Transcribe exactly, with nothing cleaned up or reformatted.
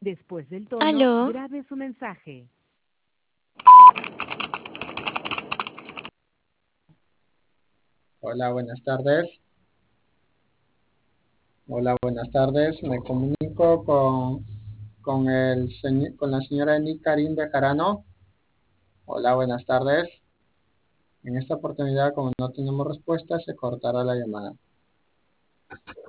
Después del tono, Aló, grabe su mensaje. Hola, buenas tardes. Hola, buenas tardes. Me comunico con, con, el, señ- con la señora Eni Karim Bejarano. Hola, buenas tardes. En esta oportunidad, como no tenemos respuesta, se cortará la llamada.